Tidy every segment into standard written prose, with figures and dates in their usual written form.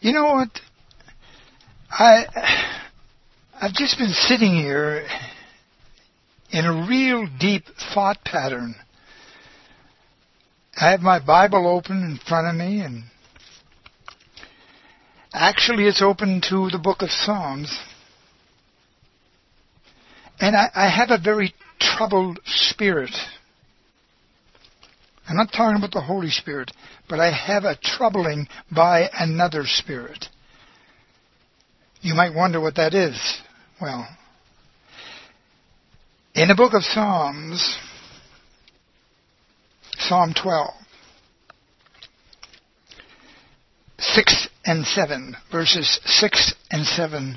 You know what? I've just been sitting here in a real deep thought pattern. I have my Bible open in front of me, and actually it's open to the book of Psalms. And I have a very troubled spirit. I'm not talking about the Holy Spirit, but I have a troubling by another spirit. You might wonder what that is. Well, in the book of Psalms, Psalm 12, 6 and 7, verses 6 and 7.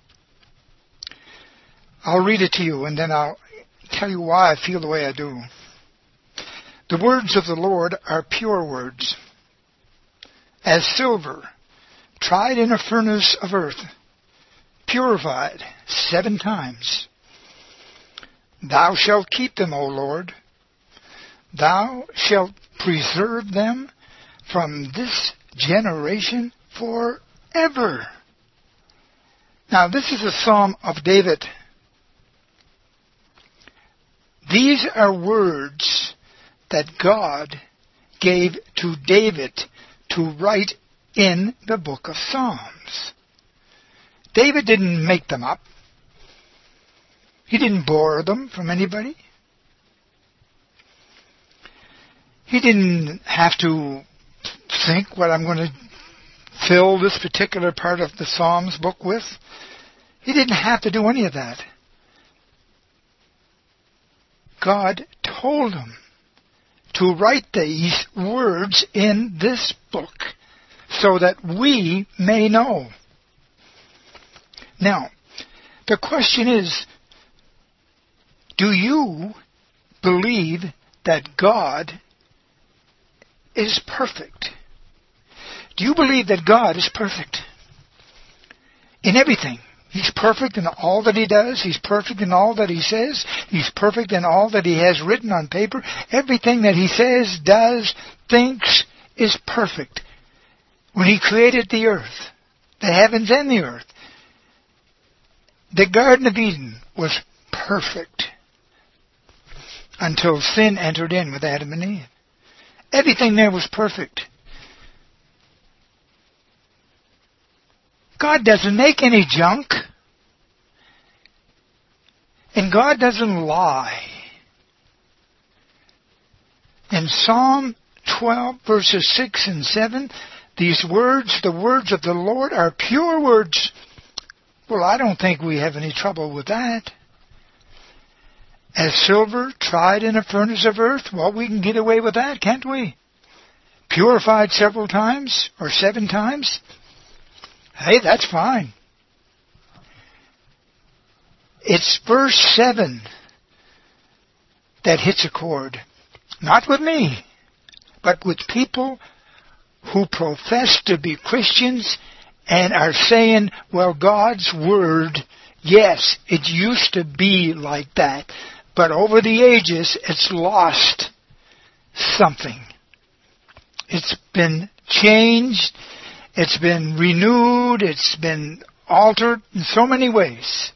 I'll read it to you, and then I'll tell you why I feel the way I do. The words of the Lord are pure words, as silver, tried in a furnace of earth, purified 7 times. Thou shalt keep them, O Lord. Thou shalt preserve them from this generation forever. Now, this is a psalm of David. These are words that God gave to David to write in the book of Psalms. David didn't make them up. He didn't borrow them from anybody. He didn't have to think what I'm going to fill this particular part of the Psalms book with. He didn't have to do any of that. God told him to write these words in this book so that we may know. Now, the question is, do you believe that God is perfect? Do you believe that God is perfect in everything? He's perfect in all that He does. He's perfect in all that He says. He's perfect in all that He has written on paper. Everything that He says, does, thinks is perfect. When He created the earth, the heavens and the earth, the Garden of Eden was perfect until sin entered in with Adam and Eve. Everything there was perfect. God doesn't make any junk. And God doesn't lie. In Psalm 12, verses 6 and 7, these words, the words of the Lord, are pure words. Well, I don't think we have any trouble with that. As silver tried in a furnace of earth, well, we can get away with that, can't we? Purified several times, or 7 times. Hey, that's fine. It's verse 7 that hits a chord. Not with me, but with people who profess to be Christians and are saying, well, God's Word, yes, it used to be like that, but over the ages it's lost something. It's been changed. It's been renewed. It's been altered in so many ways.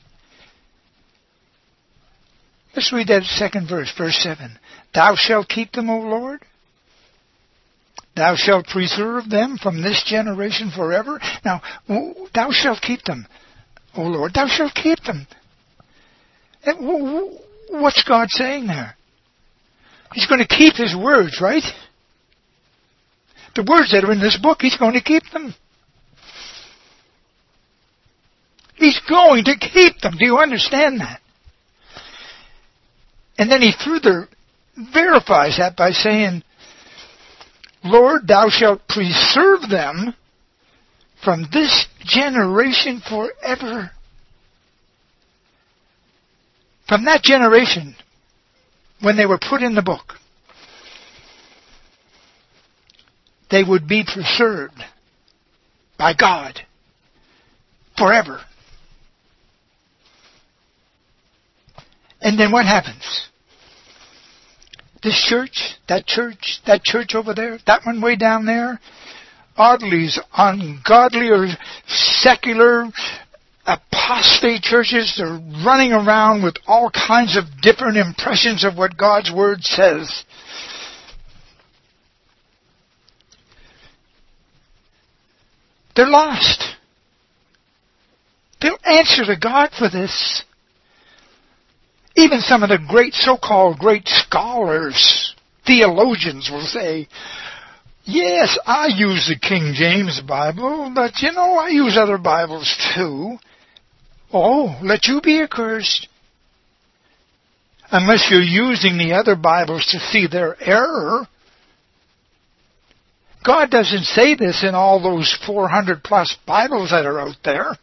Let's read that second verse, verse 7. Thou shalt keep them, O Lord. Thou shalt preserve them from this generation forever. Now, thou shalt keep them, O Lord. Thou shalt keep them. What's God saying there? He's going to keep His words, right? The words that are in this book, He's going to keep them. He's going to keep them. Do you understand that? And then He further verifies that by saying, Lord, Thou shalt preserve them from this generation forever. From that generation, when they were put in the book, they would be preserved by God forever. And then what happens? This church, that church over there, that one way down there, all these ungodly or secular apostate churches. They're running around with all kinds of different impressions of what God's Word says. They're lost. They'll answer to God for this. Even some of the great so-called great scholars, theologians will say, yes, I use the King James Bible, but I use other Bibles too. Oh, let you be accursed. Unless you're using the other Bibles to see their error. God doesn't say this in all those 400 plus Bibles that are out there.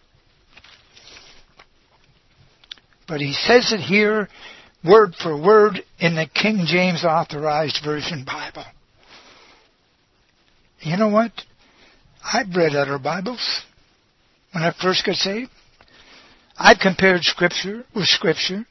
But He says it here, word for word, in the King James Authorized Version Bible. You know what? I've read other Bibles when I first got saved. I've compared Scripture with Scripture.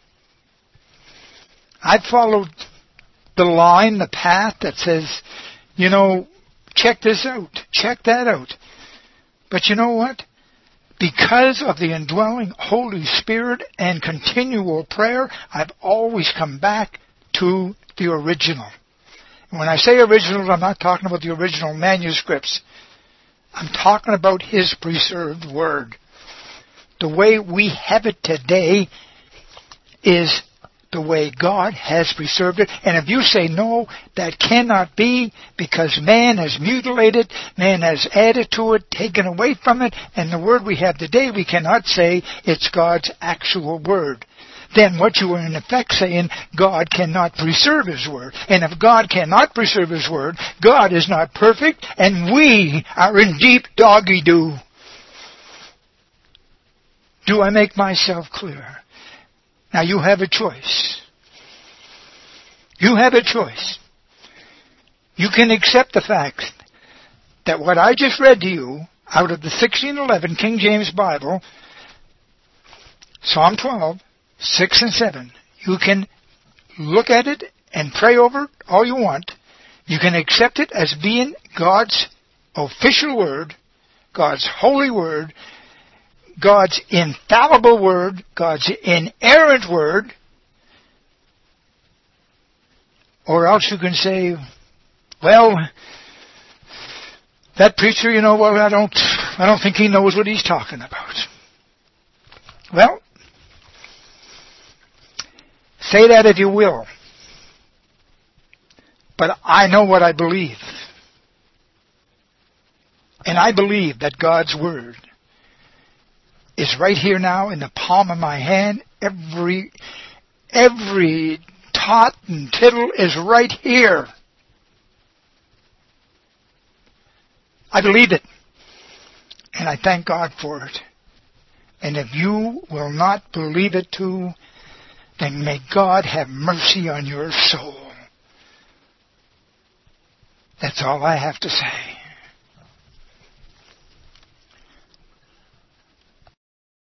I've followed the line, the path that says, check this out, check that out. But you know what? Because of the indwelling Holy Spirit and continual prayer, I've always come back to the original. And when I say original, I'm not talking about the original manuscripts. I'm talking about His preserved Word. The way we have it today is the way God has preserved it. And if you say, no, that cannot be because man has mutilated, man has added to it, taken away from it, and the Word we have today, we cannot say it's God's actual Word. Then what you are in effect saying, God cannot preserve His Word. And if God cannot preserve His Word, God is not perfect, and we are in deep doggy-doo. Do I make myself clear? Now you have a choice. You have a choice. You can accept the fact that what I just read to you out of the 1611 King James Bible, Psalm 12, 6 and 7, you can look at it and pray over it all you want. You can accept it as being God's official Word, God's holy Word, God's infallible Word, God's inerrant Word, or else you can say, well, that preacher, I don't think he knows what he's talking about. Well, say that if you will. But I know what I believe. And I believe that God's Word is right here now in the palm of my hand. Every tot and tittle is right here. I believe it. And I thank God for it. And if you will not believe it too, then may God have mercy on your soul. That's all I have to say.